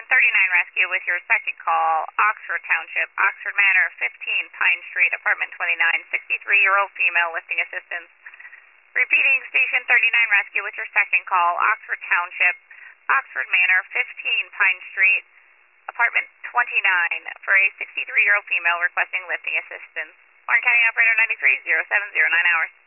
39 Rescue with your second call, Oxford Township, Oxford Manor, 15 Pine Street, apartment 29, 63-year-old female lifting assistance. Repeating, Station 39 Rescue with your second call, Oxford Township, Oxford Manor, 15 Pine Street, apartment 29, for a 63-year-old female requesting lifting assistance. Warren County Operator 93, 0709 hours.